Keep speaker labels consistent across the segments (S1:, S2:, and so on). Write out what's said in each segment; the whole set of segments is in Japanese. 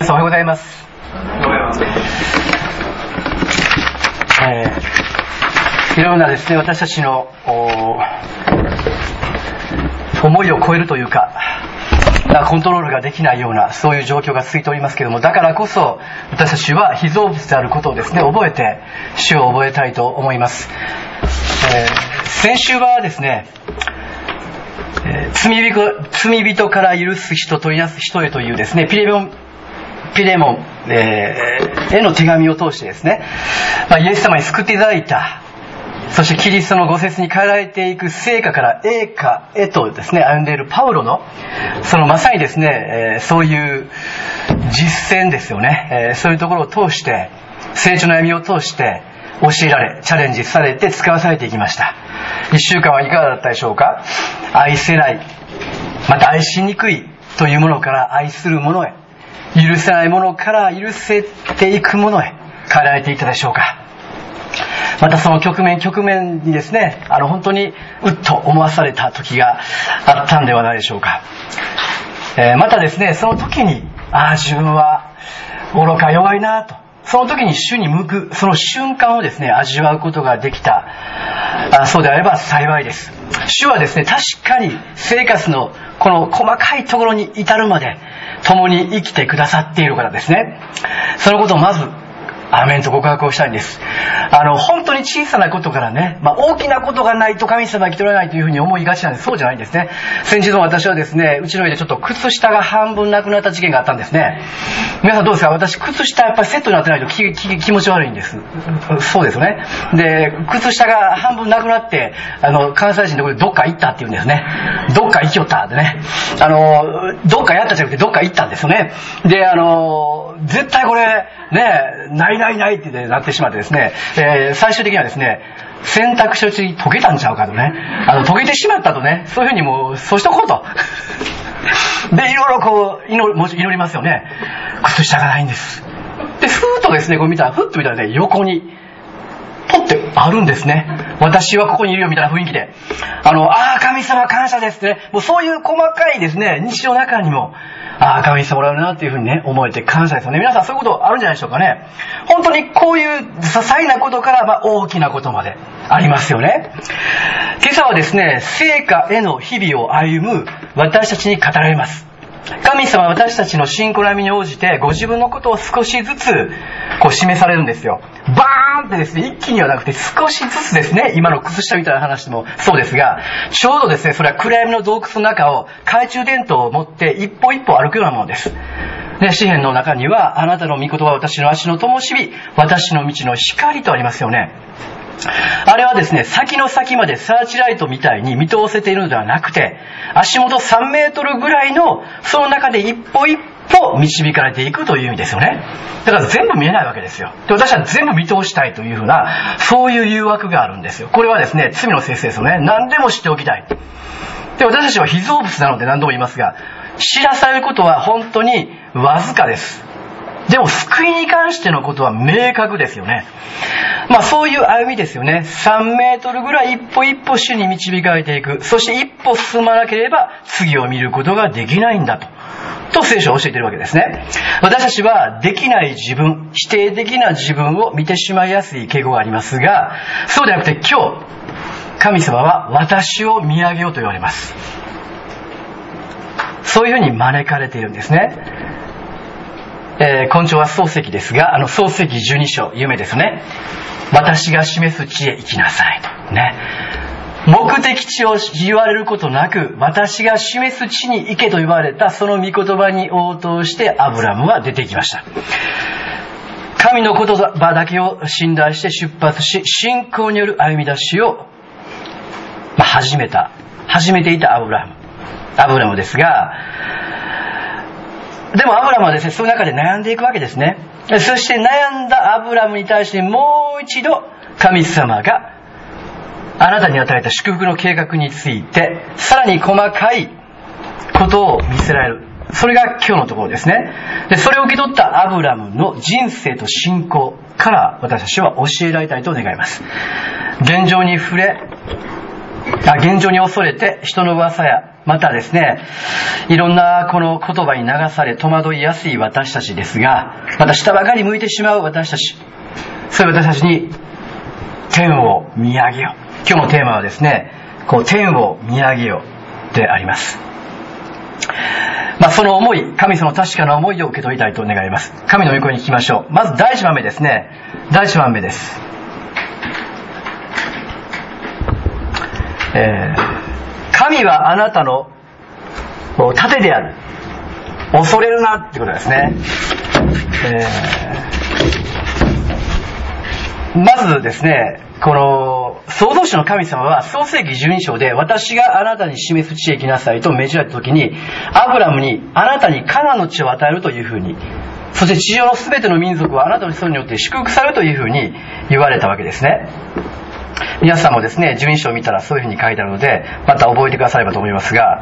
S1: さんおはようございます。いろんなですね、私たちの思いを超えるというかコントロールができないようなそういう状況が続いておりますけれども、だからこそ私たちは被造物であることをですね覚えて主を覚えたいと思います。先週はですね、罪人から許す人取りなす人へというですねピレモンへの手紙を通してですね、イエス様に救っていただいた、そしてキリストのご説に変えられていく聖歌から栄歌へとですね歩んでいるパウロのそのまさにですね、そういう実践ですよね、そういうところを通して成長の歩みを通して教えられチャレンジされて使わされていきました。1週間はいかがだったでしょうか。愛せない、また愛しにくいというものから愛するものへ、許せないものから許せていくものへ変えられていったでしょうか。またその局面にですね本当にうっと思わされた時があったんではないでしょうか。またですねその時に自分は愚か弱いなと、その時に主に向くその瞬間をですね味わうことができた、そうであれば幸いです。主はですね確かに生活のこの細かいところに至るまで共に生きてくださっているからですね、そのことをまずアーメンと告白をしたいんです。本当に小さなことからね、大きなことがないと神様は生きておられないというふうに思いがちなんです。そうじゃないんですね。先日も私はですねうちの家でちょっと靴下が半分なくなった事件があったんですね。皆さんどうですか。私靴下やっぱりセットになってないと気持ち悪いんです。そうですよね。で靴下が半分なくなって関西人のところでどっか行ったって言うんですね。どっか行きよったってね、どっかやったじゃなくてどっか行ったんですよね。で絶対これねないってなってしまってですね、最終的にはですね選択肢のうちに溶けたんちゃうかとね、溶けてしまったとね、そういうふうにもうそうしとこうとでいろいろこう祈りますよね。靴下がないんです。でふーっとですねこう見たらね横にポッてあるんですね。私はここにいるよみたいな雰囲気で神様感謝ですってね、もうそういう細かいですね日常の中にも神様おられるなっていうふうにね思えて感謝ですよね。皆さんそういうことあるんじゃないでしょうかね。本当にこういう些細なことから大きなことまでありますよね。今朝はですね聖歌への日々を歩む私たちに語られます。神様は私たちの信仰の歩みに応じてご自分のことを少しずつこう示されるんですよ。バーンってですね一気にはなくて少しずつですね、今の靴下みたいな話もそうですが、ちょうどですねそれは暗闇の洞窟の中を懐中電灯を持って一歩一歩歩くようなものです。で詩篇の中にはあなたの御言葉は私の足の灯火、私の道の光とありますよね。あれはですね先の先までサーチライトみたいに見通せているのではなくて、足元3メートルぐらいのその中で一歩一歩導かれていくという意味ですよね。だから全部見えないわけですよ。で私は全部見通したいというふうなそういう誘惑があるんですよ。これはですね罪の性質ですよね。何でも知っておきたい。で私たちは被造物なので何度も言いますが、知らされることは本当にわずかです。でも救いに関してのことは明確ですよね。そういう歩みですよね。3メートルぐらい一歩一歩主に導かれていく。そして一歩進まなければ次を見ることができないんだと聖書は教えているわけですね。私たちはできない自分、否定的な自分を見てしまいやすい傾向がありますが、そうではなくて今日神様は私を見上げようと言われます。そういうふうに招かれているんですね。根性は漱石ですが、漱石12章有名ですね。私が示す地へ行きなさいとね。目的地を言われることなく、私が示す地に行けと言われたその御言葉に応答してアブラムは出てきました。神の言葉だけを信頼して出発し、信仰による歩み出しを始めていたアブラムですが、でもアブラムはですねそういう中で悩んでいくわけですね。そして悩んだアブラムに対してもう一度神様があなたに与えた祝福の計画についてさらに細かいことを見せられる。それが今日のところですね。でそれを受け取ったアブラムの人生と信仰から私たちは教えられたいと願います。現状に恐れて人の噂やまたですね、いろんなこの言葉に流され戸惑いやすい私たちですが、また下ばかり向いてしまう私たち、そういう私たちに天を見上げよう。今日のテーマはですね、天を見上げようであります。その思い、神様の確かな思いを受け取りたいと願います。神の御声に聞きましょう。まず第一番目ですね。第一番目です。神はあなたの盾である。恐れるなってことですね。まずですね、この創造主の神様は創世記12章で、私があなたに示す地へ行きなさいと命じられた時に、アブラムにあなたにカナンの地を与えるというふうに、そして地上のすべての民族はあなたの子孫によって祝福されるというふうに言われたわけですね。皆さんもですね、12章を見たらそういうふうに書いてあるので、また覚えてくださればと思いますが、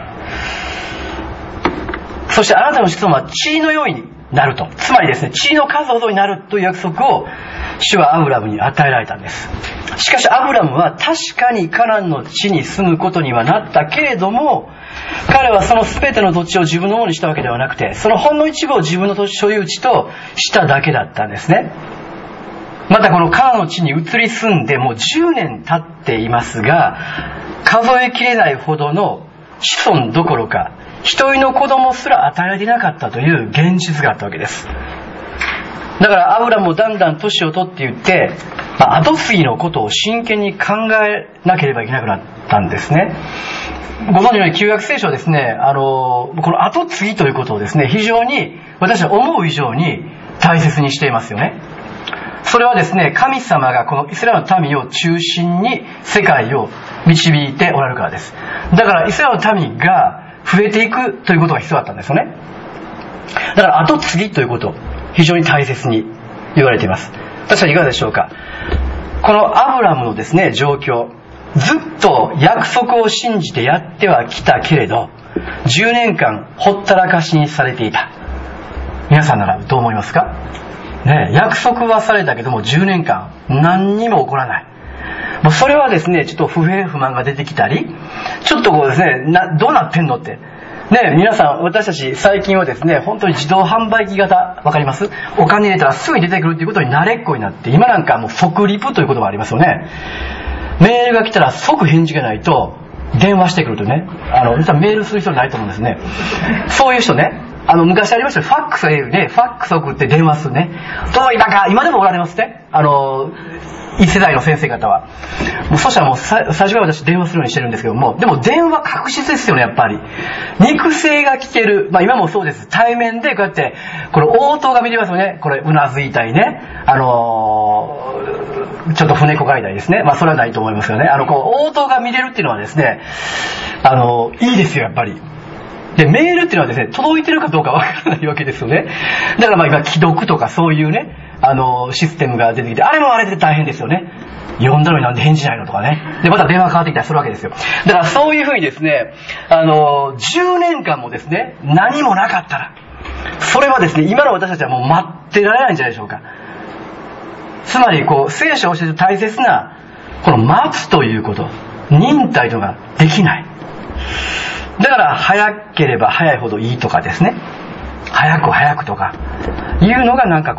S1: そしてあなたの子孫は地のようになると、つまりですね、地の数ほどになるという約束を主はアブラムに与えられたんです。しかしアブラムは確かにカナンの地に住むことにはなったけれども、彼はその全ての土地を自分のものにしたわけではなくて、そのほんの一部を自分の所有地としただけだったんですね。またこのカナンの地に移り住んでもう10年経っていますが、数えきれないほどの子孫どころか一人の子供すら与えられていなかったという現実があったわけです。だからアブラムもだんだん年を取っていって、後継ぎのことを真剣に考えなければいけなくなったんですね。ご存知のように旧約聖書はですね、この後継ぎということをですね、非常に私は思う以上に大切にしていますよね。それはですね、神様がこのイスラエルの民を中心に世界を導いておられるからです。だからイスラエルの民が増えていくということが必要だったんですよね。だから後継ぎということ非常に大切に言われています。確かにいかがでしょうか。このアブラムのですね、状況、ずっと約束を信じてやってはきたけれど、10年間ほったらかしにされていた。皆さんならどう思いますかね。約束はされたけども10年間何にも起こらない。もうそれはですね、ちょっと不平不満が出てきたり、ちょっとですね、どうなってんのってね、皆さん、私たち最近はですね、本当に自動販売機型、わかります？お金入れたらすぐに出てくるっていうことに慣れっこになって、今なんかもう即リプという言葉ありますよね。メールが来たら即返事がないと電話してくるとね、実はメールする人ないと思うんですね。そういう人ね、昔ありましたよ、ファックスがいるね、ファックス送って電話するね。届いたか、今でもおられますね。一世代の先生方は。もうそしたらもう最初から私電話するようにしてるんですけども、でも電話確実ですよね、やっぱり。肉声が聞ける。今もそうです。対面でこうやって、これ応答が見れますよね。これ、うなずいたりね。ちょっと船こがいたりですね。それはないと思いますよね。応答が見れるっていうのはですね、いいですよ、やっぱり。で、メールっていうのはですね、届いてるかどうかわからないわけですよね。だから今、既読とかそういうね、システムが出てきて、あれもあれで大変ですよね。読んだのになんで返事ないのとかね。で、また電話変わってきたりするわけですよ。だからそういうふうにですね、10年間もですね、何もなかったら、それはですね、今の私たちはもう待ってられないんじゃないでしょうか。つまり、聖書を教えて大切な、この待つということ、忍耐とかできない。だから早ければ早いほどいいとかですね、早くとかいうのがなんか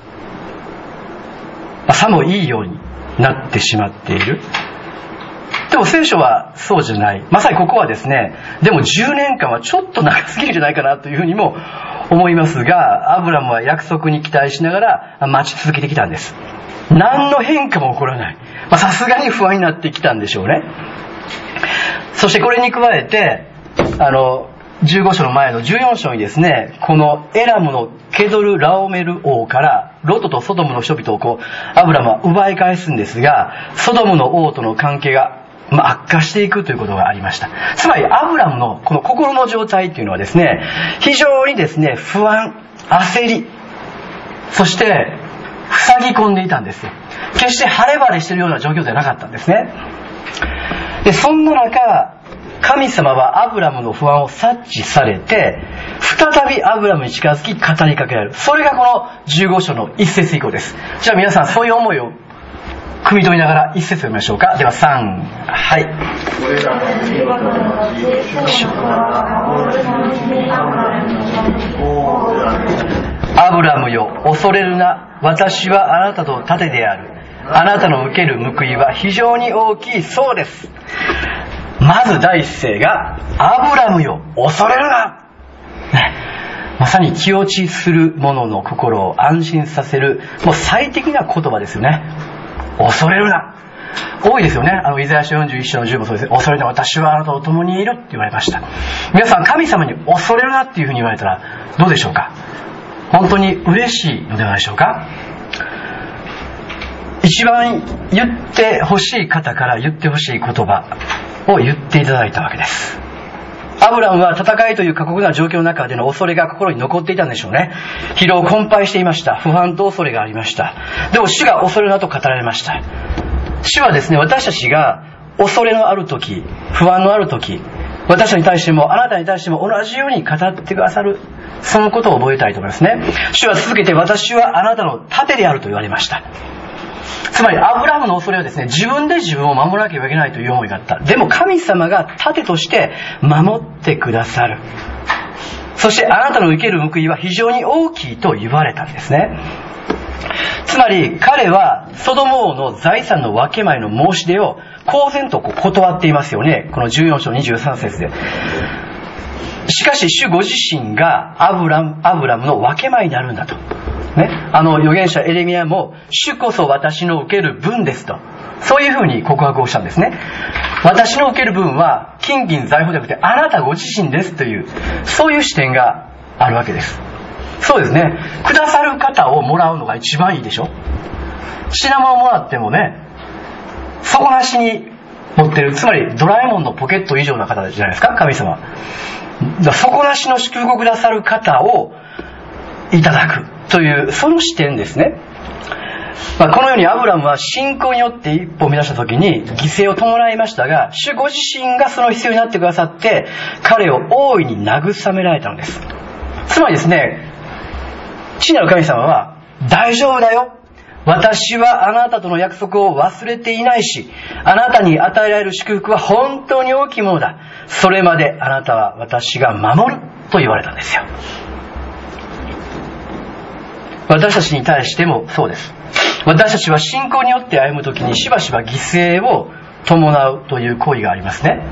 S1: さもいいようになってしまっている。でも聖書はそうじゃない。まさにここはですね、でも10年間はちょっと長すぎるんじゃないかなというふうにも思いますが、アブラムは約束に期待しながら待ち続けてきたんです。何の変化も起こらない。さすがに不安になってきたんでしょうね。そしてこれに加えて15章の前の14章にですね、このエラムのケドルラオメル王からロトとソドムの人々をアブラムは奪い返すんですが、ソドムの王との関係が悪化していくということがありました。つまりアブラムのこの心の状態というのはですね、非常にですね、不安、焦り、そして塞ぎ込んでいたんですよ。決して晴れ晴れしているような状況ではなかったんですね。で、そんな中、神様はアブラムの不安を察知されて、再びアブラムに近づき語りかけられる。それがこの15章の1節以降です。じゃあ皆さん、そういう思いを汲み取りながら一節読みましょうか。では3、はい。アブラムよ、恐れるな。私はあなたと盾である。あなたの受ける報いは非常に大きいそうです。まず第一声が、アブラムよ、恐れるな、ね、まさに気落ちする者の心を安心させる、もう最適な言葉ですよね。恐れるな。多いですよね。イザヤ書41章の10もそうです。恐れるな、私はあなたと共にいるって言われました。皆さん、神様に恐れるなっていうふうに言われたらどうでしょうか。本当に嬉しいのではないでしょうか。一番言ってほしい方から言ってほしい言葉を言っていただいたわけです。アブラムは戦いという過酷な状況の中での恐れが心に残っていたんでしょうね。疲労困憊していました。不安と恐れがありました。でも主が恐れるなと語られました。主はですね、私たちが恐れのある時、不安のある時、私に対してもあなたに対しても同じように語ってくださる、そのことを覚えたいと思いますね。主は続けて、私はあなたの盾であると言われました。つまりアブラムの恐れはですね、自分で自分を守らなければいけないという思いがあった。でも神様が盾として守ってくださる。そしてあなたの受ける報いは非常に大きいと言われたんですね。つまり彼はソドム王の財産の分け前の申し出を公然と断っていますよね。この14章23節で。しかし主ご自身がアブラムの分け前になるんだと。ね、預言者エレミヤも主こそ私の受ける分ですと、そういうふうに告白をしたんですね。私の受ける分は金銀財宝ではなくてあなたご自身ですという、そういう視点があるわけです。そうですね、くださる方をもらうのが一番いいでしょ。品物をもらってもね、底なしに持ってる、つまりドラえもんのポケット以上な方じゃないですか、神様。底なしの祝福をくださる方をいただくという、その視点ですね。このようにアブラムは信仰によって一歩を踏み出した時に犠牲を伴いましたが、主ご自身がその必要になってくださって彼を大いに慰められたのです。つまりですね、父なる神様は、大丈夫だよ、私はあなたとの約束を忘れていないし、あなたに与えられる祝福は本当に大きいものだ、それまであなたは私が守ると言われたんですよ。私たちに対してもそうです。私たちは信仰によって歩むときにしばしば犠牲を伴うという行為がありますね。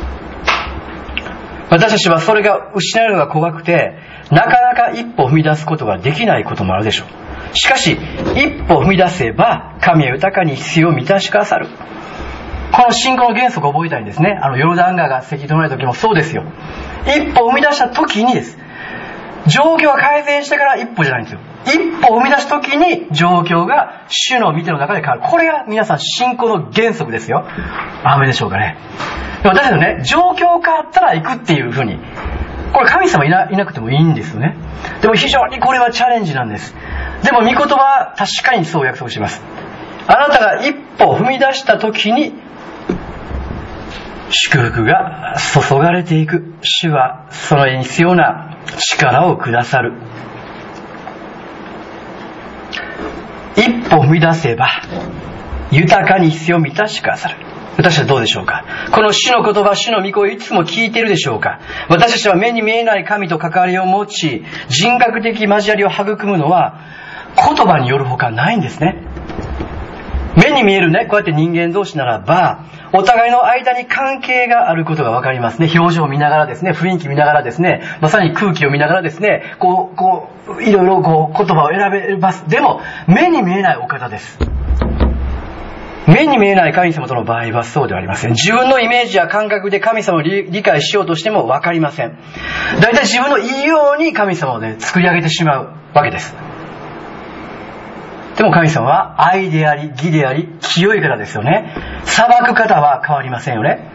S1: 私たちはそれが失われるのが怖くて、なかなか一歩踏み出すことができないこともあるでしょう。しかし一歩踏み出せば神は豊かに必要を満たしくださる。この信仰の原則を覚えたいんですね。ヨルダン川がせき止められた時もそうですよ。一歩踏み出した時にです。状況が改善してから一歩じゃないんですよ。一歩踏み出す時に状況が主の見ての中で変わる。これが皆さん信仰の原則ですよ。アーメンでしょうかね。私たちはね、状況変わったら行くっていうふうに、これ神様いなくてもいいんですよね。でも非常にこれはチャレンジなんです。でも御言葉は確かにそう約束します。あなたが一歩踏み出した時に祝福が注がれていく。主はその必要な力をくださる。一歩踏み出せば豊かに必要を満たしくださる。私はどうでしょうか。この主の言葉、主の御声をいつも聞いているでしょうか。私たちは目に見えない神と関わりを持ち、人格的交わりを育むのは言葉によるほかないんですね。目に見えるね、こうやって人間同士ならばお互いの間に関係があることが分かりますね。表情を見ながらですね、雰囲気見ながらですね、まさに空気を見ながらですね、いろいろ言葉を選べます。でも目に見えないお方です。目に見えない神様との場合はそうではありません。自分のイメージや感覚で神様を理解しようとしても分かりません。だいたい自分のいいように神様をね、作り上げてしまうわけです。でも神様は愛であり義であり清い方ですよね。裁く方は変わりませんよね。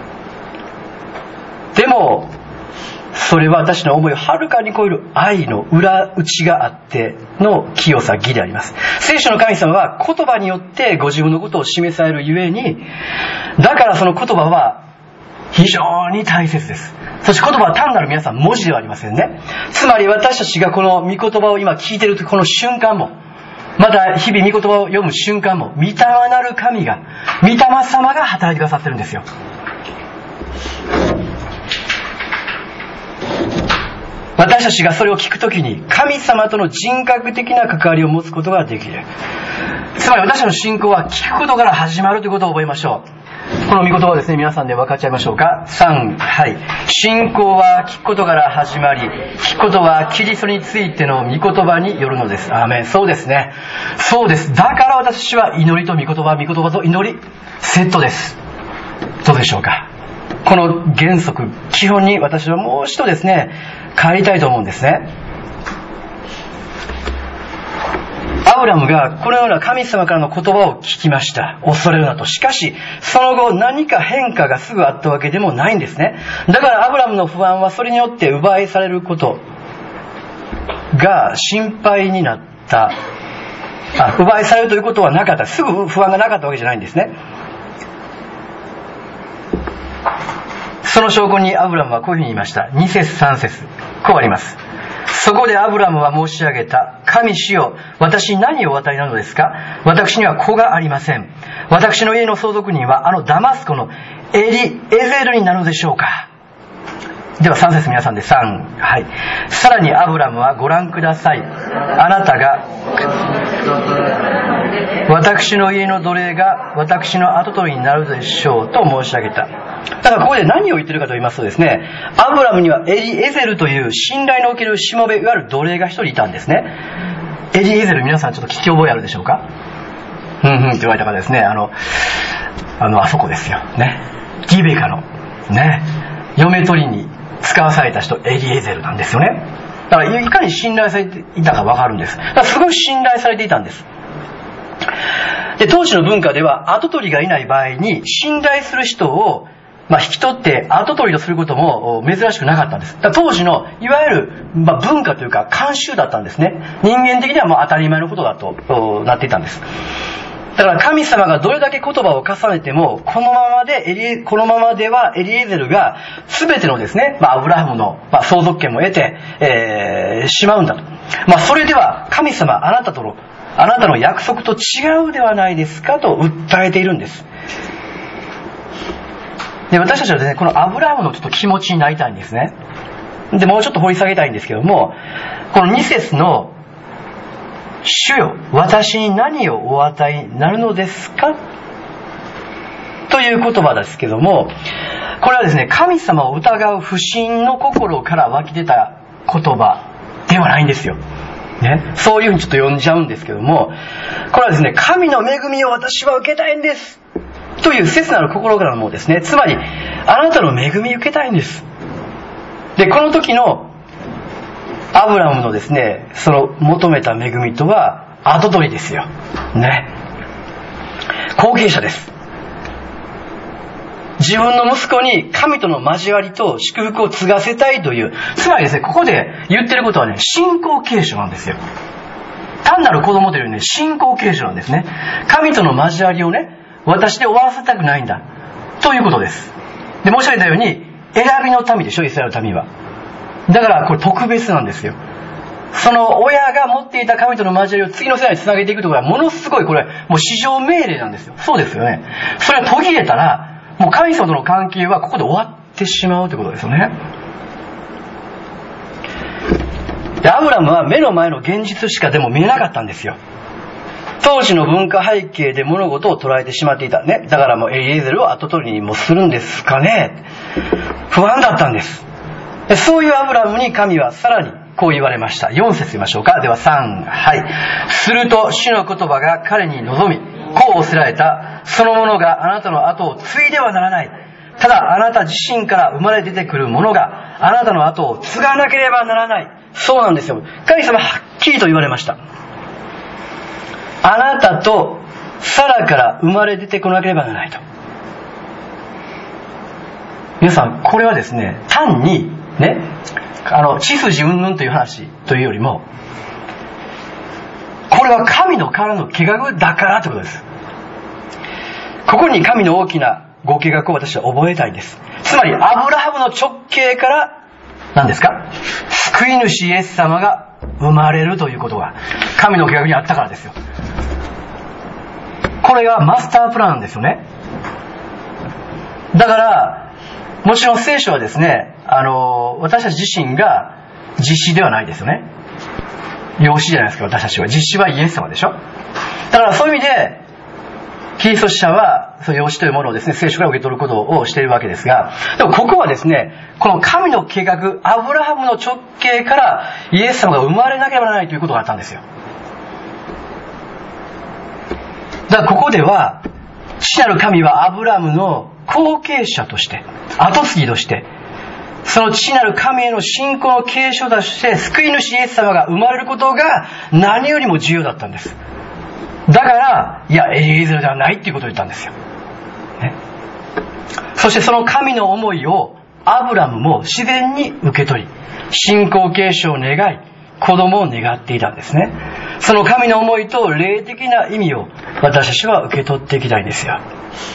S1: でもそれは私の思いをはるかに超える愛の裏打ちがあっての清さ義であります。聖書の神様は言葉によってご自分のことを示されるゆえに、だからその言葉は非常に大切です。そして言葉は単なる皆さん文字ではありませんね。つまり私たちがこの御言葉を今聞いているこの瞬間もまた日々御言葉を読む瞬間も、御霊なる神が、御霊様が働いてくださってるんですよ。私たちがそれを聞くときに、神様との人格的な関わりを持つことができる。つまり私たちの信仰は聞くことから始まるということを覚えましょう。この御言葉をですね、皆さんで分かっちゃいましょうか。3、はい。信仰は聞くことから始まり、聞くことはキリストについての御言葉によるのです。アーメン。そうですね。そうです。だから私は祈りと御言葉、御言葉と祈り、セットです。どうでしょうか。この原則、基本に私はもう一度ですね、帰りたいと思うんですね。アブラムがこのような神様からの言葉を聞きました。恐れるなと。しかし、その後何か変化がすぐあったわけでもないんですね。だからアブラムの不安はそれによって奪いされることが心配になった。奪いされるということはなかった。すぐ不安がなかったわけじゃないんですね。その証拠にアブラムはこういうふうに言いました。2節3節こうあります。そこでアブラムは申し上げた。神主よ、私に何をお与えなのですか。私には子がありません。私の家の相続人はあのダマスコのエリエゼルになるのでしょうか。では3節皆さんで3、はい。さらにアブラムはご覧ください。あなたが私の家の奴隷が私の跡取りになるでしょうと申し上げた。だからここで何を言ってるかと言いますとですね、アブラムにはエリエゼルという信頼のおけるしもべ、いわゆる奴隷が一人いたんですね。エリエゼル、皆さんちょっと聞き覚えあるでしょうか。って言われた方ですね。あそこですよね、ギベカのね、嫁取りに使わされた人、エリエゼルなんですよね。だからいかに信頼されていたか分かるんです。だからすごい信頼されていたんです。で、当時の文化では跡取りがいない場合に信頼する人を引き取って跡取りとすることも珍しくなかったんです。だから当時のいわゆる文化というか慣習だったんですね。人間的にはもう当たり前のことだとなっていたんです。だから神様がどれだけ言葉を重ねてもこのままではエリエゼルが全てのですね、アブラハムの相続権も得て、しまうんだと。それでは神様、あなたの約束と違うではないですかと訴えているんです。で、私たちはですね、このアブラハムのちょっと気持ちになりたいんですね。で、もうちょっと掘り下げたいんですけども、この2節の主よ、私に何をお与えになるのですかという言葉ですけども、これはですね、神様を疑う不信の心から湧き出た言葉ではないんですよ。ね、そういうふうにちょっと読んじゃうんですけども、これはですね、神の恵みを私は受けたいんですという切なる心からのものですね。つまり、あなたの恵みを受けたいんです。で、この時のアブラムのですね、その求めた恵みとは跡取りですよ。ね。後継者です。自分の息子に神との交わりと祝福を継がせたいという、つまりですね、ここで言ってることはね、信仰継承なんですよ。単なる子供というよりね、信仰継承なんですね。神との交わりをね、私で終わらせたくないんだということです。で、申し上げたように選びの民でしょ、イスラエルの民は。だからこれ特別なんですよ。その親が持っていた神との交わりを次の世代につなげていくところはものすごい、これもう至上命令なんですよ。そうですよね。それが途切れたらもう神様との関係はここで終わってしまうということですよね。で、アブラムは目の前の現実しかでも見えなかったんですよ。当時の文化背景で物事を捉えてしまっていたね。だからもうエリエゼルを跡取りにもするんですかね。不安だったんです。で、そういうアブラムに神はさらにこう言われました。4節見ましょうか。では3、はい。すると主の言葉が彼に望み、こう仰せられた。そのものがあなたの後を継いではならない。ただあなた自身から生まれ出てくるものがあなたの後を継がなければならない。そうなんですよ。神様はっきりと言われました。あなたとサラから生まれ出てこなければならないと。皆さん、これはですね、単にね、血筋云々という話というよりも、これは神のからの計画だからということです。ここに神の大きなご計画を私は覚えたいんです。つまりアブラハムの直系から何ですか、救い主イエス様が生まれるということが神の計画にあったからですよ。 れがマスタープランですよね。だからもちろん聖書はですね、私たち自身が実子ではないですよね。養子じゃないですか。私たちは実子はイエス様でしょ。だからそういう意味でキリスト者はその養子というものをですね、聖書から受け取ることをしているわけですが、でもここはですね、この神の計画、アブラハムの直系からイエス様が生まれなければならないということがあったんですよ。だからここでは父なる神はアブラハムの後継者として、後継ぎとして、その父なる神への信仰の継承として救い主イエス様が生まれることが何よりも重要だったんです。だからいやエリエゼルではないっていうことを言ったんですよ、ね、そしてその神の思いをアブラムも自然に受け取り、信仰継承を願い、子供を願っていたんですね。その神の思いと霊的な意味を私たちは受け取っていきたいんですよ。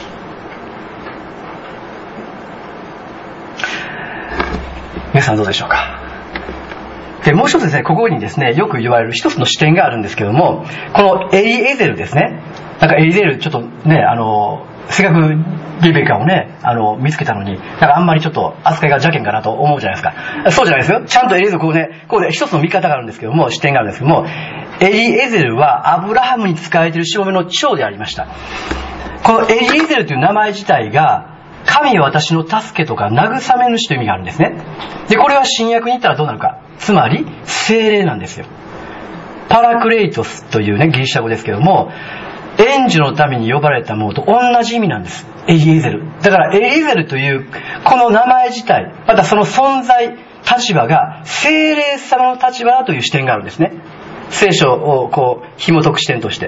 S1: 皆さんどうでしょうか。でもう一つですね、ここにですねよく言われる一つの視点があるんですけども、このエリエゼルですね。なんかエリエゼルちょっとね、せっかくリベカをね見つけたのに、なんかあんまりちょっと扱いが邪険かなと思うじゃないですか。そうじゃないですよ。ちゃんとエリエゼルこうね一つの見方があるんですけども、視点があるんですけども、エリエゼルはアブラハムに仕えているしもべの長でありました。このエリエゼルという名前自体が神は私の助けとか慰め主という意味があるんですね。でこれは新約に言ったらどうなるか、つまり聖霊なんですよ。パラクレイトスというねギリシャ語ですけども、援助のために呼ばれたものと同じ意味なんです。エリエゼルだからエリエゼルというこの名前自体、またその存在立場が聖霊様の立場だという視点があるんですね。聖書をこう紐解く視点として。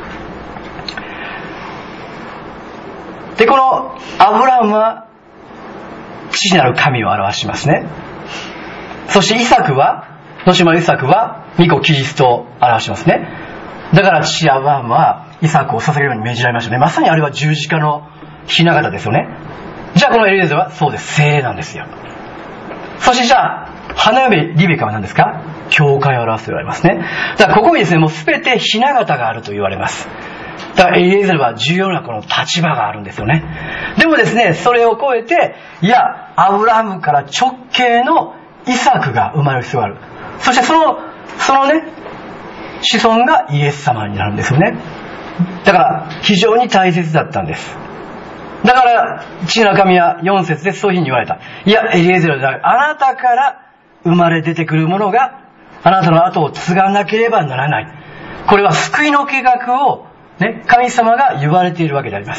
S1: でこのアブラハムは父なる神を表しますね。そしてイサクは後のイサクは御子キリストを表しますね。だから父アブラハムはイサクを捧げるように命じられましたね。まさにあれは十字架の雛形ですよね。じゃあこのエリエゼルはそうです、聖霊なんですよ。そしてじゃあ花嫁リベカは何ですか、教会を表すと言われますね。だからここにですねもう全て雛形があると言われます。だからエリエゼルは重要なこの立場があるんですよね。でもですねそれを超えて、いやアブラハムから直系のイサクが生まれる必要がある。そしてそのね子孫がイエス様になるんですよね。だから非常に大切だったんです。だから父なる神は4節でそういうふうに言われた。いやエリエゼルではあなたから生まれ出てくるものがあなたの後を継がなければならない。これは救いの計画をね、神様が言われているわけであります。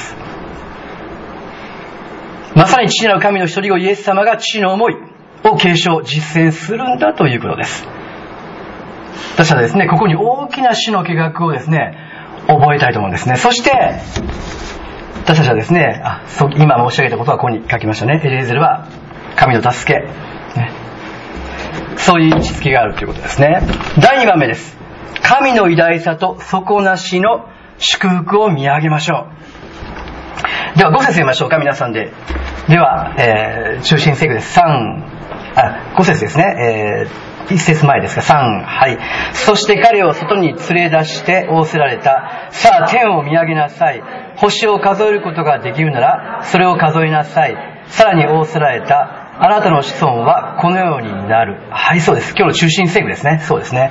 S1: まさに父なる神の一人子イエス様が父の思いを継承実践するんだということです。私はですねここに大きな主の計画をですね覚えたいと思うんですね。そして私たちはですね今申し上げたことはここに書きましたね。エリエゼルは神の助け、ね、そういう位置づけがあるということですね。第2番目です。神の偉大さと底なしの祝福を見上げましょう。では5節読みましょうか、皆さんで。では、中心聖句です。5節ですね。1節前ですが3、はい。そして彼を外に連れ出して仰せられた。さあ天を見上げなさい。星を数えることができるならそれを数えなさい。さらに仰せられた。あなたの子孫はこのようになる。はい、そうです。今日の中心聖句ですね。そうですね。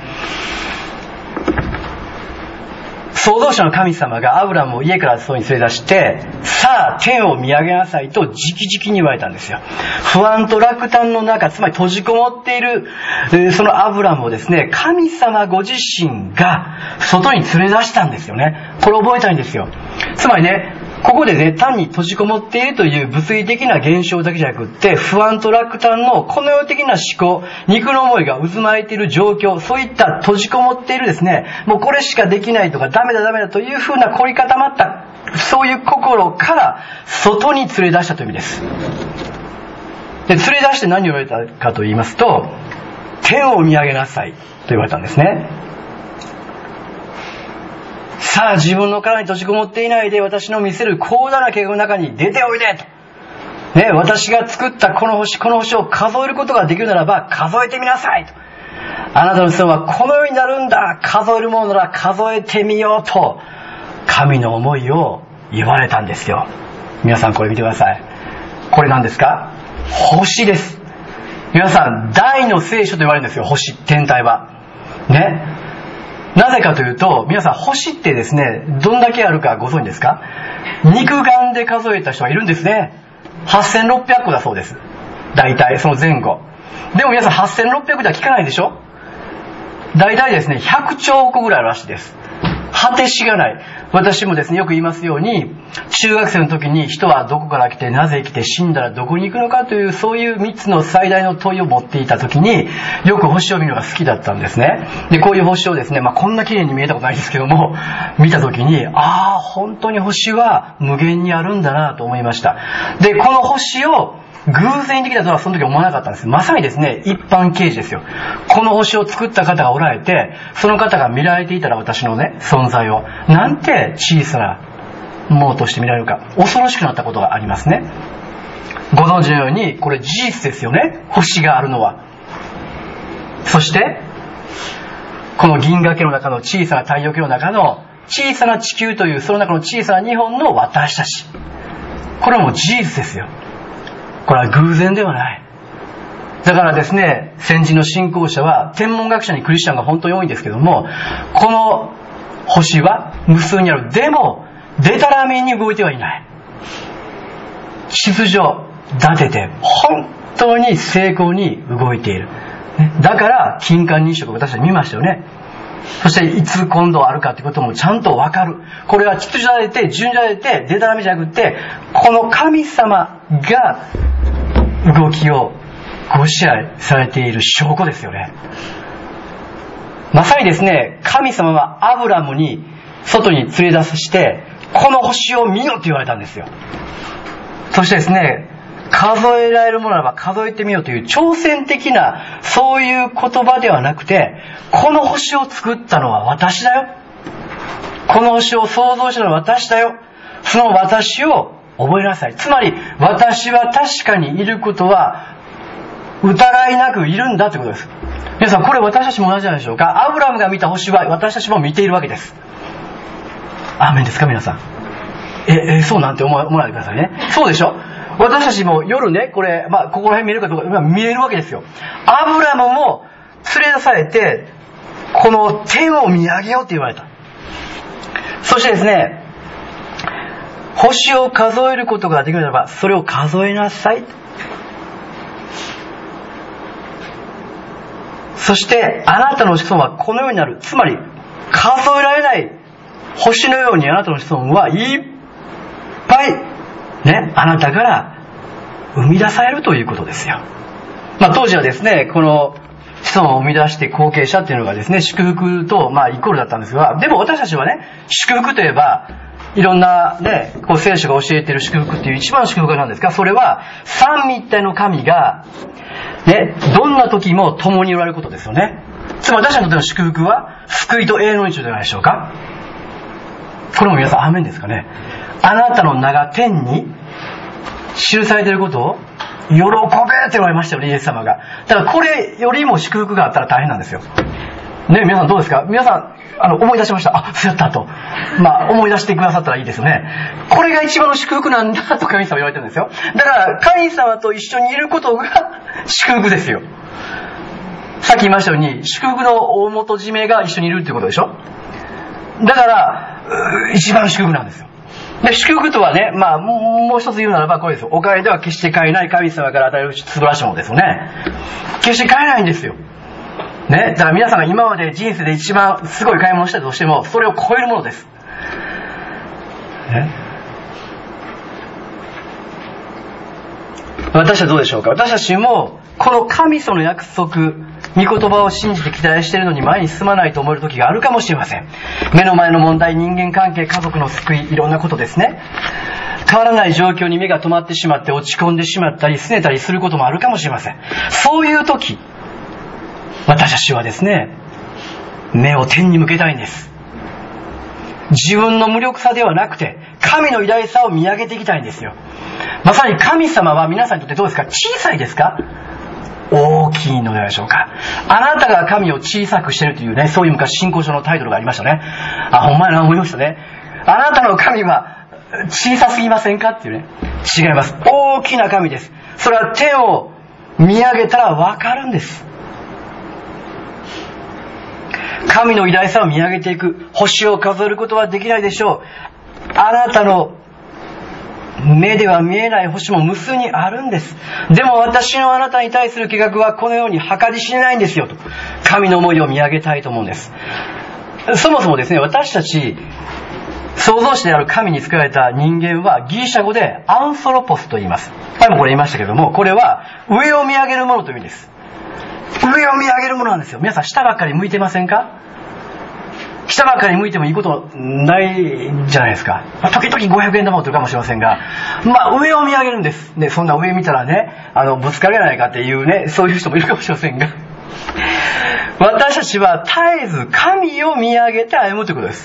S1: 創造主の神様がアブラムを家から外に連れ出して、さあ天を見上げなさいと直々に言われたんですよ。不安と落胆の中、つまり閉じこもっているそのアブラムをですね、神様ご自身が外に連れ出したんですよね。これ覚えたいんですよ。つまりね、ここでね、単に閉じこもっているという物理的な現象だけじゃなくって、不安と落胆のこの世的な思考、肉の思いが渦巻いている状況、そういった閉じこもっているですね、もうこれしかできないとかダメだというふうな凝り固まったそういう心から外に連れ出したという意味です。で、連れ出して何を言われたかと言いますと、天を見上げなさいと言われたんですね。さあ自分の殻に閉じこもっていないで、私の見せる広大な計画の中に出ておいでと、ね、私が作ったこの星を数えることができるならば数えてみなさいと。あなたの子孫はこのようになるんだ、数えるものなら数えてみようと神の思いを言われたんですよ。皆さんこれ見てください。これ何ですか？星です。皆さん、大の聖書と言われるんですよ、星、天体は。ね。なぜかというと、皆さん、星ってですね、どんだけあるかご存知ですか？肉眼で数えた人がいるんですね。8600個だそうです。大体、その前後。でも皆さん、8600では聞かないでしょ？大体ですね、100兆個ぐらいあるらしいです。果てしがない。私もですね、よく言いますように、中学生の時に人はどこから来て、なぜ来て、死んだらどこに行くのかという、そういう3つの最大の問いを持っていた時に、よく星を見るのが好きだったんですね。で、こういう星をですね、こんな綺麗に見えたことないですけども、見た時に、本当に星は無限にあるんだなと思いました。で、この星を、偶然的だとはその時思わなかったんです。まさにですね、一般啓示ですよ。この星を作った方がおられて、その方が見られていたら私のね、存在を、なんて小さなものとして見られるか、恐ろしくなったことがありますね。ご存知のように、これ事実ですよね、星があるのは。そして、この銀河系の中の小さな太陽系の中の小さな地球という、その中の小さな日本の私たち。これはもう事実ですよ。これは偶然ではない。だからですね、先人の信仰者は天文学者にクリスチャンが本当に多いんですけども、この星は無数にある。でもデタラメに動いてはいない。秩序立てて本当に精巧に動いている。だから金環日食、私たち見ましたよね。そしていつ今度あるかということもちゃんとわかる。これは秩序立てて順序立ててデタラメじゃなくて、この神様が動きをご支配されている証拠ですよね。まさにですね、神様はアブラムに外に連れ出して、この星を見よと言われたんですよ。そしてですね、数えられるものならば数えてみようという挑戦的なそういう言葉ではなくて、この星を作ったのは私だよ。この星を創造したのは私だよ。その私を覚えなさい。つまり私は確かにいることは疑いなくいるんだということです。皆さん、これ私たちも同じじゃないでしょうか。アブラムが見た星は私たちも見ているわけです。アーメンですか皆さん。そうなんて思わないでくださいね。そうでしょ。私たちも夜ね、これここら辺見えるかどうか見えるわけですよ。アブラムも連れ出されて、この天を見上げようと言われた。そしてですね、星を数えることができるならばそれを数えなさい。そしてあなたの子孫はこのようになる。つまり数えられない星のようにあなたの子孫はいっぱいね、あなたから生み出されるということですよ。当時はですね、この子孫を生み出して後継者っていうのがですね、祝福とイコールだったんですが、でも私たちはね、祝福といえばいろんなね、聖書が教えている祝福っていう一番の祝福は何ですか？それは三位一体の神がね、どんな時も共におられることですよね。つまり私たちにとっての祝福は救いと永遠の命じゃないでしょうか。これも皆さんアーメンですかね。あなたの名が天に記されていることを喜べって言われましたよね、イエス様が。だからこれよりも祝福があったら大変なんですよね。皆さんどうですか？皆さん思い出しました。そうやったと思い出してくださったらいいですよね。これが一番の祝福なんだと神様は言われてるんですよ。だから神様と一緒にいることが祝福ですよ。さっき言いましたように祝福の大元締めが一緒にいるっていうことでしょ。だから一番祝福なんですよ。で、祝福とはね、もう一つ言うならばこれですよ。お金では決して買えない神様から与える素晴らしいものですよね。決して買えないんですよ。ね、だから皆さんが今まで人生で一番すごい買い物したとしても、それを超えるものです。ね、私はどうでしょうか。私たちもこの神様の約束、御言葉を信じて期待しているのに前に進まないと思える時があるかもしれません。目の前の問題、人間関係、家族の救い、いろんなことですね。変わらない状況に目が止まってしまって落ち込んでしまったり拗ねたりすることもあるかもしれません。そういう時、私たちはですね、目を天に向けたいんです。自分の無力さではなくて神の偉大さを見上げていきたいんですよ。まさに神様は皆さんにとってどうですか？小さいですか？大きいのではないでしょうか。あなたが神を小さくしているというね、そういう昔信仰書のタイトルがありましたね。ほんまやな思いましたね。 あなたの神は小さすぎませんかっていうね。違います。大きな神です。それは天を見上げたらわかるんです。神の偉大さを見上げていく。星を数えることはできないでしょう。あなたの目では見えない星も無数にあるんです。でも私のあなたに対する計画はこのように計り知れないんですよと。神の思いを見上げたいと思うんです。そもそもですね、私たち創造主である神に作られた人間はギリシャ語でアンソロポスと言います。前もこれ言いましたけども、これは上を見上げるものという意味です。上を見上げるものなんですよ。皆さん下ばっかり向いてませんか？下ばっかり向いてもいいことないんじゃないですか。時々500円玉を取るかもしれませんが、上を見上げるんです。ね、そんな上見たらね、ぶつかるやないかっていうね、そういう人もいるかもしれませんが、私たちは絶えず神を見上げて歩むということです。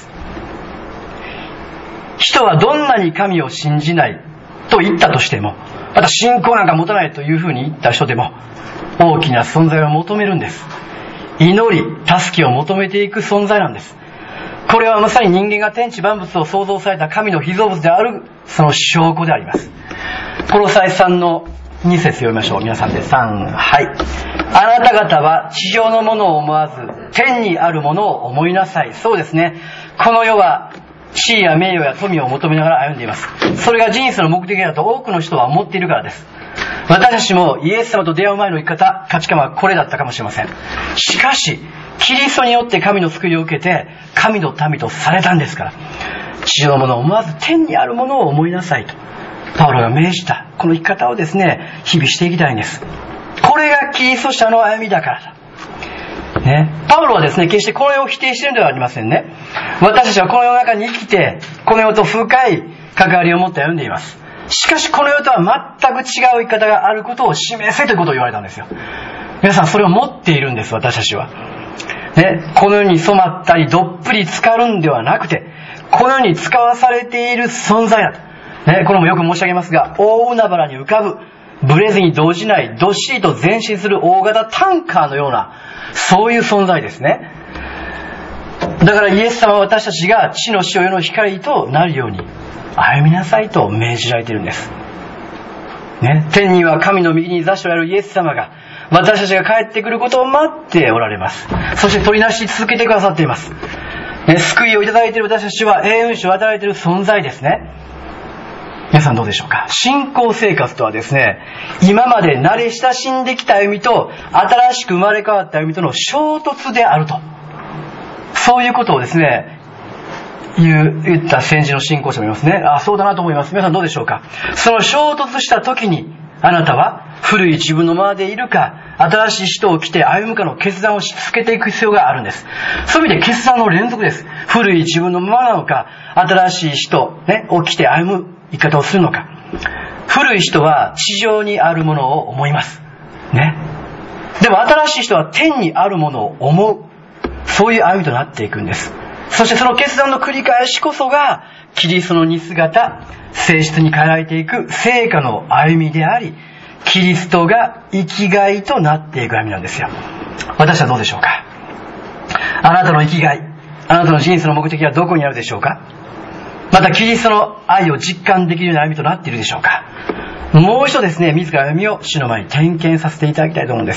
S1: 人はどんなに神を信じないと言ったとしても、また信仰なんか持たないというふうに言った人でも、大きな存在を求めるんです。祈り、助けを求めていく存在なんです。これはまさに人間が天地万物を創造された神の被造物である、その証拠であります。コロサイ3の2節読みましょう。皆さんで3、はい。あなた方は地上のものを思わず、天にあるものを思いなさい。そうですね。この世は地位や名誉や富を求めながら歩んでいます。それが人生の目的だと多くの人は思っているからです。私たちもイエス様と出会う前の生き方、価値観はこれだったかもしれません。しかし、キリストによって神の救いを受けて、神の民とされたんですから、地上のものを思わず天にあるものを思いなさいと、パウロが命じた、この生き方をですね、日々していきたいんです。これがキリスト者の歩みだからだ。ね、パウロはですね、決してこの世を否定しているのではありませんね。私たちはこの世の中に生きて、この世と深い関わりを持って歩んでいます。しかしこの世とは全く違う生き方があることを示せということを言われたんですよ。皆さんそれを持っているんです、私たちは。ね、この世に染まったりどっぷり浸かるんではなくて、この世に使わされている存在だと。ね、これもよく申し上げますが、大海原に浮かぶ、ブレずに動じない、どっしりと前進する大型タンカーのような、そういう存在ですね。だからイエス様は私たちが地の塩の光となるように歩みなさいと命じられているんです。ね、天には神の右に座しておられるイエス様が私たちが帰ってくることを待っておられます。そして取りなし続けてくださっています。ね、救いをいただいている私たちは永遠種を与えている存在ですね。皆さんどうでしょうか。信仰生活とはですね、今まで慣れ親しんできた歩みと新しく生まれ変わった歩みとの衝突であると、そういうことをですね言った先人の信仰者もいますね。そうだなと思います。皆さんどうでしょうか。その衝突した時にあなたは古い自分のままでいるか、新しい人を着て歩むかの決断をしつけていく必要があるんです。そういう意味で決断の連続です。古い自分のままなのか、新しい人、を着て歩む生き方をするのか。古い人は地上にあるものを思います。ね。でも新しい人は天にあるものを思う。そういう歩みとなっていくんです。そしてその決断の繰り返しこそがキリストの似姿、性質に変えられていく成果の歩みであり、キリストが生きがいとなっていく歩みなんですよ。私はどうでしょうか。あなたの生きがい、あなたの人生の目的はどこにあるでしょうか。またキリストの愛を実感できるような歩みとなっているでしょうか。もう一度ですね、自ら歩みを主の前に点検させていただきたいと思うんです。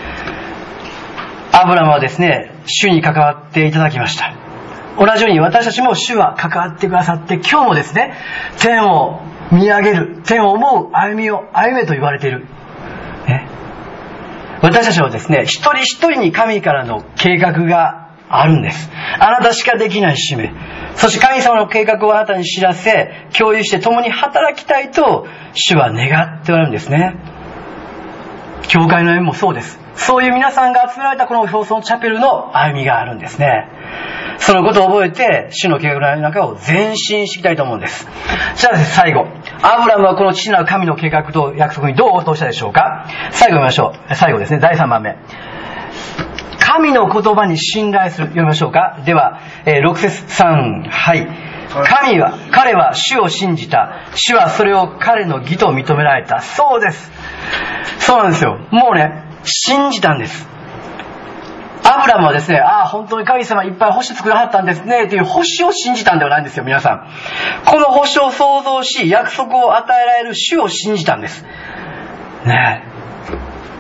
S1: アブラムはですね、主に関わっていただきました。同じように私たちも主は関わってくださって、今日もですね、天を見上げる、天を思う歩みを歩めと言われている、ね、私たちはですね、一人一人に神からの計画があるんです。あなたしかできない使命、そして神様の計画をあなたに知らせ共有して共に働きたいと主は願っておられるんですね。教会の縁もそうです。そういう皆さんが集められたこの表層チャペルの歩みがあるんですね。そのことを覚えて主の計画の中を前進していきたいと思うんです。じゃあ最後、アブラムはこの父なる神の計画と約束にどう応答したでしょうか。最後見ましょう。最後ですね、第3番目、神の言葉に信頼する。読みましょうか。では、6節3、はい。彼は主を信じた。主はそれを彼の義と認められた。そうです。そうなんですよ。もうね、信じたんです。アアブラムはですね、本当に神様いっぱい星作らはったんですね、という星を信じたんではないんですよ、皆さん。この星を創造し、約束を与えられる主を信じたんです。ねえ。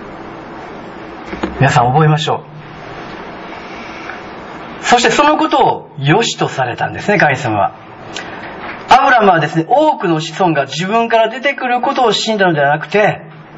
S1: 皆さん覚えましょう。そしてそのことを良しとされたんですね、神様は。アブラムはですね、多くの子孫が自分から出てくることを信じたのではなくて、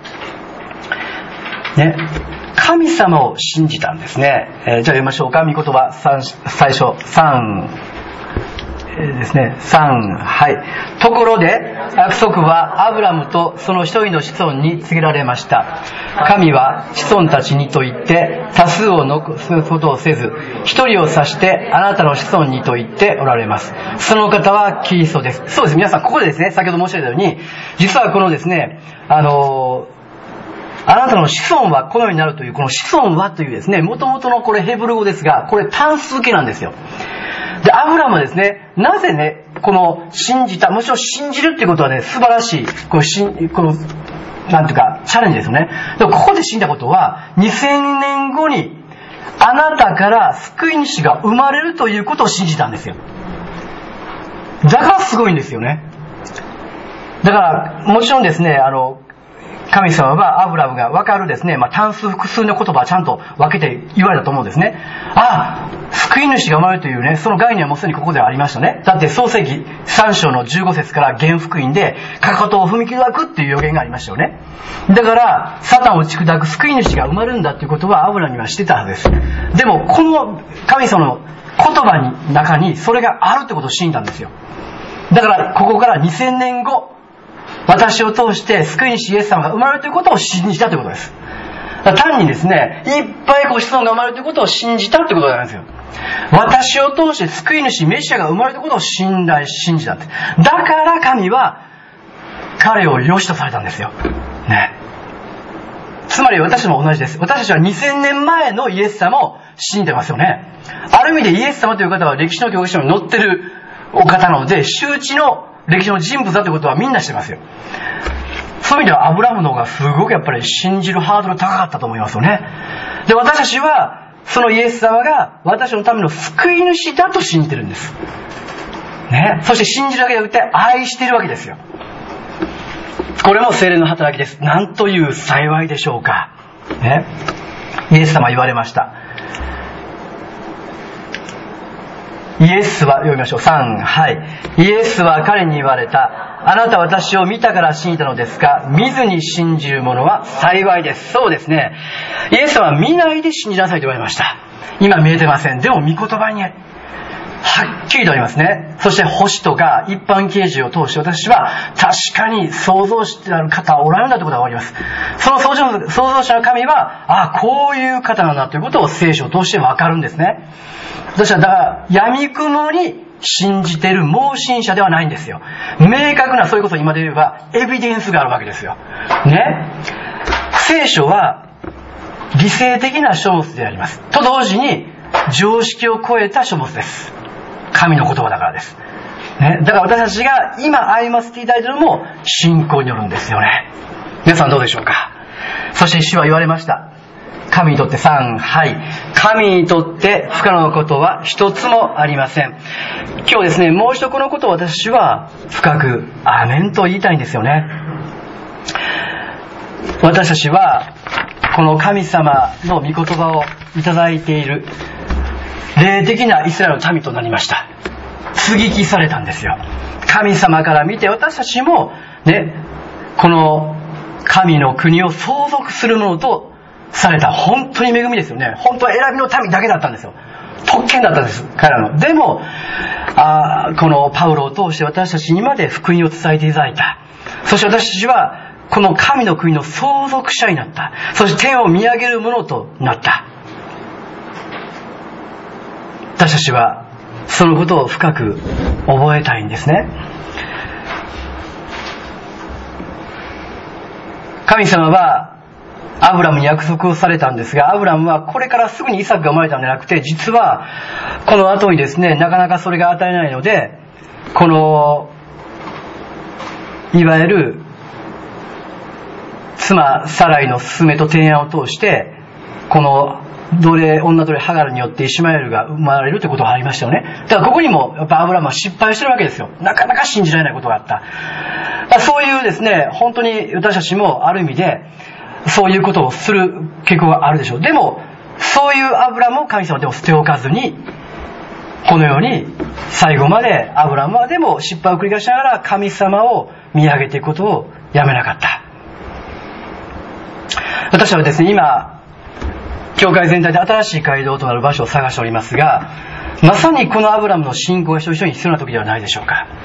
S1: ね、神様を信じたんですね。じゃあ読みましょうか。御言葉最初3ですね。3、はい。ところで約束はアブラムとその一人の子孫に告げられました。神は子孫たちにと言って多数を残すことをせず、一人を指してあなたの子孫にと言っておられます。その方はキリストです。そうです。皆さんここでですね、先ほど申し上げたように、実はこのですね、あなたの子孫はこのようになるという、この子孫はというですね、元々のこれヘブル語ですが、これ単数形なんですよ。で、アブラムはですね、なぜね、この信じた、もちろん信じるっていうことはね、素晴らしい、この、なんていうか、チャレンジですよね。でもここで信じたことは、2000年後に、あなたから救い主が生まれるということを信じたんですよ。だからすごいんですよね。だから、もちろんですね、神様はアブラムが分かるですね、単数複数の言葉はちゃんと分けて言われたと思うんですね。救い主が生まれるというね、その概念はもうすでにここではありましたね。だって創世記3章の15節から原福音で、かかとを踏み砕くっていう予言がありましたよね。だから、サタンを打ち砕く救い主が生まれるんだっていうことはアブラムには知ってたはずです。でも、この神様の言葉の中にそれがあるってことを信じたんですよ。だから、ここから2000年後、私を通して救い主イエス様が生まれるということを信じたということです。単にですね、いっぱい子孫が生まれるということを信じたということなんですよ。私を通して救い主メシアが生まれるということを信じたって。だから神は彼を良しとされたんですよ。ね。つまり私たちも同じです。私たちは2000年前のイエス様を信じてますよね。ある意味でイエス様という方は歴史の教科書に載ってるお方なので、周知の歴史の人物だということはみんなしてますよ。そういう意味ではアブラムの方がすごくやっぱり信じるハードル高かったと思いますよね。で、私たちはそのイエス様が私のための救い主だと信じてるんです。ね。そして信じるだけでなくて愛しているわけですよ。これも聖霊の働きです。なんという幸いでしょうか。ね。イエス様は言われました。イエスは、読みましょう。3、はい。イエスは彼に言われた。あなたは私を見たから信じたのですが、見ずに信じる者は幸いです。そうですね。イエス様は見ないで信じなさいと言われました。今見えてません。でも御言葉にはっきりとありますね。そして星とか一般啓示を通して私は確かに創造主である方はおられるんだということがわかります。その創造者の神は、こういう方なんだということを聖書を通してわかるんですね。私はだから闇雲に信じている盲信者ではないんですよ。明確な、それこそ今で言えばエビデンスがあるわけですよ。ね。聖書は理性的な書物であります。と同時に常識を超えた書物です。神の言葉だからです。ね。だから私たちが今歩ませていただいているのも信仰によるんですよね。皆さんどうでしょうか。そして主は言われました。神にとって3、はい。神にとって不可能なことは一つもありません。今日ですね、もう一度このことを私は深くアーメンと言いたいんですよね。私たちはこの神様の御言葉をいただいている霊的なイスラエルの民となりました。接ぎ木されたんですよ。神様から見て私たちもね、この神の国を相続するものとされた。本当に恵みですよね。本当は選びの民だけだったんですよ。特権だったんです、彼らの。でもこのパウロを通して私たちにまで福音を伝えていただいた。そして私たちはこの神の国の相続者になった。そして天を見上げるものとなった。私たちはそのことを深く覚えたいんですね。神様はアブラムに約束をされたんですが、アブラムはこれからすぐにイサクが生まれたんじゃなくて、実はこの後にですね、なかなかそれが与えないので、このいわゆる妻サライの勧めと提案を通して、この女奴隷ハガルによってイシュマエルが生まれるということがありましたよね。だからここにもやっぱアブラムは失敗してるわけですよ。なかなか信じられないことがあった。だからそういうですね、本当に私たちもある意味でそういうことをする傾向があるでしょう。でもそういうアブラムを神様でも捨ておかずに、このように最後までアブラムはでも失敗を繰り返しながら神様を見上げていくことをやめなかった。私はですね、今教会全体で新しい街道となる場所を探しておりますが、まさにこのアブラムの信仰が一緒に必要な時ではないでしょうか。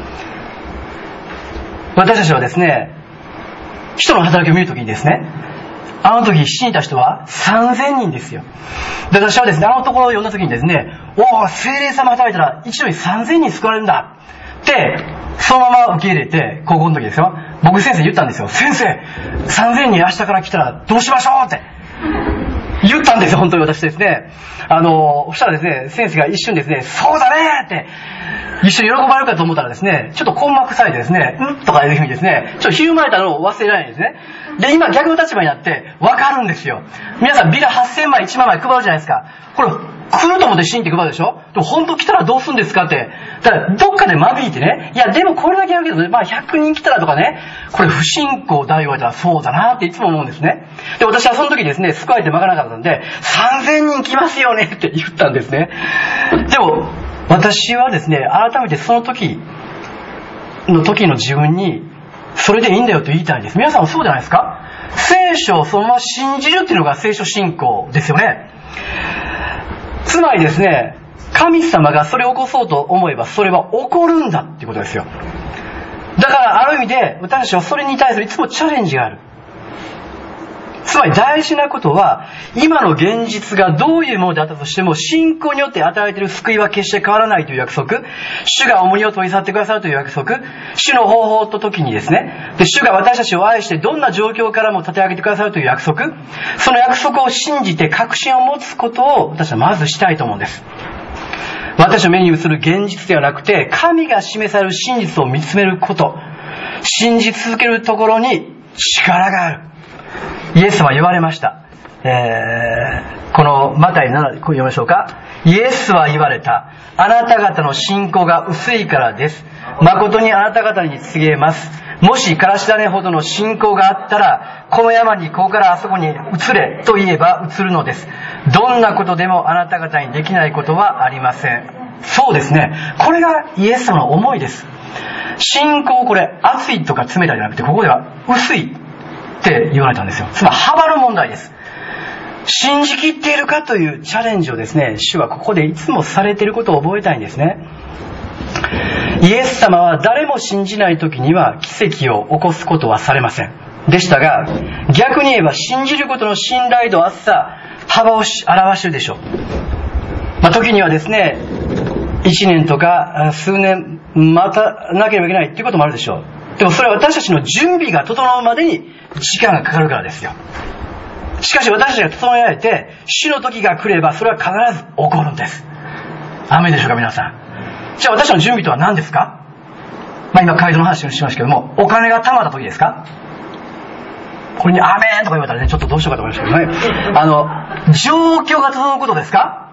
S1: 私たちはですね、人の働きを見るときにですね、あの時死んだ人は3000人ですよ。で、私はですね、あのところを読んだときにですね、聖霊様働いたら一度に3000人救われるんだってそのまま受け入れて、高校の時ですよ、僕先生言ったんですよ。先生、3000人明日から来たらどうしましょうって言ったんですよ、本当に私ですね。そしたらですね、先生が一瞬ですね、そうだねって一緒に喜ばれるかと思ったらですね、ちょっと根負されてですね、とかいうふうにですね、ちょっとひるまれたのを忘れられないんですね。で、今逆の立場になって分かるんですよ。皆さんビラ8000枚1万枚配るじゃないですか。これ来ると思って信じて配るでしょ。でも本当来たらどうするんですかって。だからどっかで間引いてね、いやでもこれだけやるけど、100人来たらとかね、これ不信仰だ言われたらそうだなっていつも思うんですね。で、私はその時ですね、救われてまかなかったんで、3000人来ますよねって言ったんですね。でも私はですね、改めてその時の自分にそれでいいんだよと言いたいんです。皆さんもそうじゃないですか。聖書をそのまま信じるっていうのが聖書信仰ですよね。つまりですね、神様がそれを起こそうと思えばそれは起こるんだっていうことですよ。だからある意味で私たちはそれに対するいつもチャレンジがある。つまり大事なことは、今の現実がどういうものであったとしても、信仰によって与えられている救いは決して変わらないという約束、主が重荷を取り去ってくださるという約束、主の方法と時にですね、で主が私たちを愛してどんな状況からも立て上げてくださるという約束、その約束を信じて確信を持つことを私はまずしたいと思うんです。私の目に映る現実ではなくて、神が示される真実を見つめること、信じ続けるところに力がある。イエス様は言われました。このマタイ7、これ読みましょうか。イエスは言われた。あなた方の信仰が薄いからです。誠にあなた方に告げます。もしからし種ほどの信仰があったら、この山にここからあそこに移れと言えば移るのです。どんなことでもあなた方にできないことはありません。そうですね。これがイエス様の思いです。信仰、これ熱いとか冷たいじゃなくて、ここでは薄いって言われたんですよ。つまり幅の問題です。信じきっているかというチャレンジをですね、主はここでいつもされていることを覚えたいんですね。イエス様は誰も信じない時には奇跡を起こすことはされませんでしたが、逆に言えば信じることの信頼度、厚さ、幅を表しているでしょう。時にはですね、1年とか数年待たなければいけないということもあるでしょう。でもそれは私たちの準備が整うまでに時間がかかるからですよ。しかし私たちが整えられて主の時が来ればそれは必ず起こるんです。アメンでしょうか皆さん。じゃあ私の準備とは何ですか。今街道の話をしましたけども、お金が貯まった時ですか。これにアメンとか言われたらね、ちょっとどうしようかと思いましたけどね。状況が整うことですか。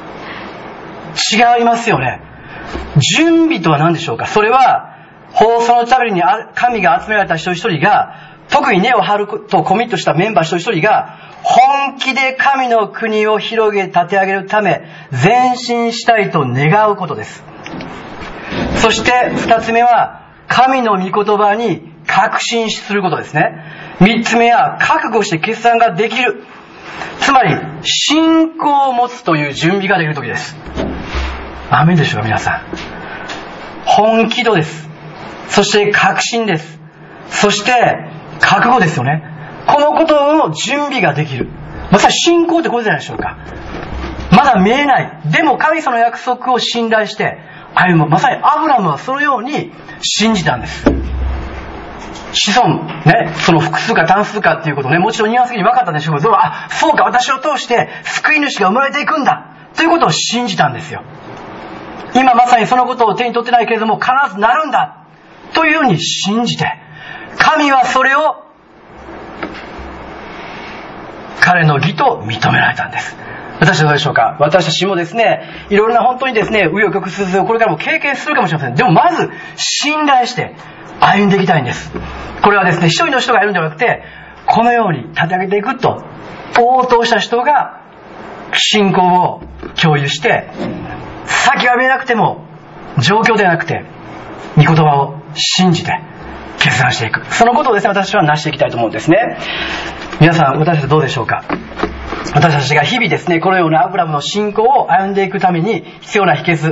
S1: 違いますよね。準備とは何でしょうか。それは放送のために神が集められた一人一人が、特に根を張るとコミットしたメンバー一人一人が本気で神の国を広げ立て上げるため前進したいと願うことです。そして二つ目は神の御言葉に確信することですね。三つ目は覚悟して決断ができる。つまり信仰を持つという準備ができる時です。アメンでしょうか皆さん。本気度です。そして確信です。そして覚悟ですよね。このことの準備ができる。まさに信仰ってことじゃないでしょうか。まだ見えない。でも神様の約束を信頼して歩む。まさにアブラムはそのように信じたんです。子孫ね、その複数か単数かっていうことね、もちろんニュアンス的に分かったんでしょうけど、そうか、私を通して救い主が生まれていくんだということを信じたんですよ。今まさにそのことを手に取ってないけれども必ずなるんだというように信じて、神はそれを必彼の義と認められたんです。私はどうでしょうか。私たちもですね、いろいろな本当にですね、紆余曲折をこれからも経験するかもしれません。でもまず信頼して歩んでいきたいんです。これはですね、一人の人が歩んではなくて、このように立て上げていくと応答した人が信仰を共有して、先は見えなくても状況ではなくて御言葉を信じて決断していく、そのことをですね、私は成していきたいと思うんですね。皆さん、私たちどうでしょうか。私たちが日々ですね、このようなアブラムの信仰を歩んでいくために必要な秘訣、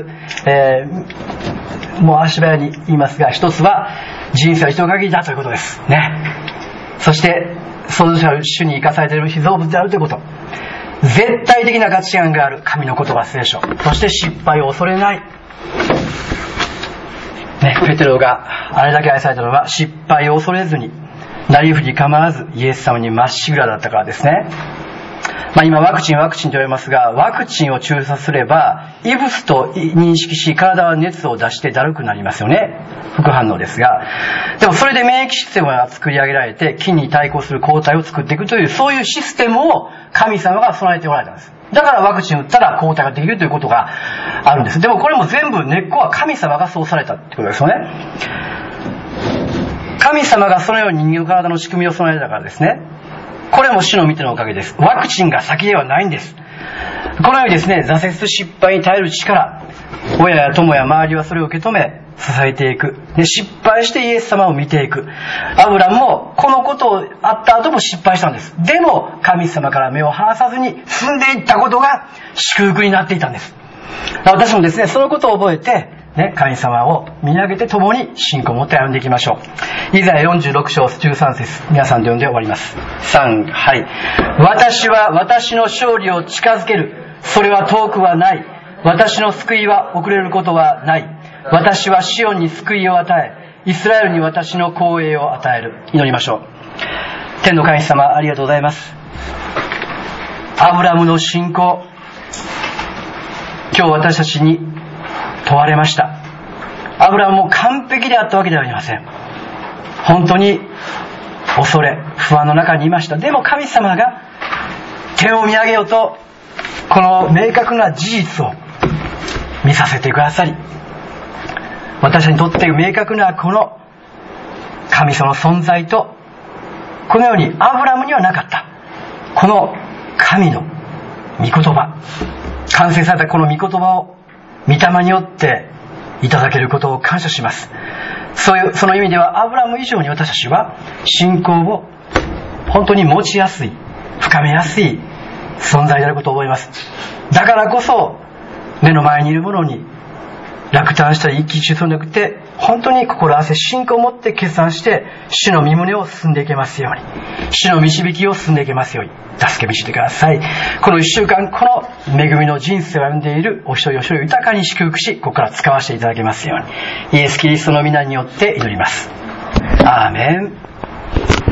S1: もう足早に言いますが、一つは人生は一度限りだということですね。そして創造者の主に生かされている被造物であるということ、絶対的な価値観がある神の言葉聖書、そして失敗を恐れない、ペテロがあれだけ愛されたのは失敗を恐れずに、なりふり構わずイエス様にまっしぐらだったからですね。今ワクチンと言われますが、ワクチンを注射すれば異物と認識し、体は熱を出してだるくなりますよね。副反応ですが、でもそれで免疫システムが作り上げられて、菌に対抗する抗体を作っていくという、そういうシステムを神様が備えておられたんです。だからワクチン打ったら抗体ができるということがあるんです。でもこれも全部根っこは神様がそうされたってことですよね。神様がそのように人間の体の仕組みを備えたからですね。これも主の御手のおかげです。ワクチンが先ではないんです。このようにですね、挫折失敗に耐える力、親や友や周りはそれを受け止め支えていく。で、失敗してイエス様を見ていく。アブラムもこのことをあった後も失敗したんです。でも神様から目を離さずに進んでいったことが祝福になっていたんです。私もですね、そのことを覚えて神様を見上げて共に信仰を持って歩んでいきましょう。イザヤ46章13節、皆さんで読んで終わります。3、はい。私は私の勝利を近づける。それは遠くはない。私の救いは遅れることはない。私はシオンに救いを与え、イスラエルに私の光栄を与える。祈りましょう。天の神様、ありがとうございます。アブラムの信仰、今日私たちに問われました。アブラムも完璧であったわけではありません。本当に恐れ不安の中にいました。でも神様が天を見上げようと、この明確な事実を見させてくださり、私にとって明確なこの神様の存在と、このようにアブラムにはなかったこの神の御言葉、完成されたこの御言葉を御霊によっていただけることを感謝します。その意味ではアブラム以上に私たちは信仰を本当に持ちやすい、深めやすい存在であることを覚えます。だからこそ目の前にいるものに落胆したり一喜一憂するのではなくて、本当に心合わせ信仰を持って決断して主の御胸を進んでいけますように、主の導きを進んでいけますように助け導いてください。この1週間、この恵みの人生を歩んでいるお一人お一人を豊かに祝福し、ここから使わせていただけますように、イエス・キリストの皆によって祈ります。アーメン。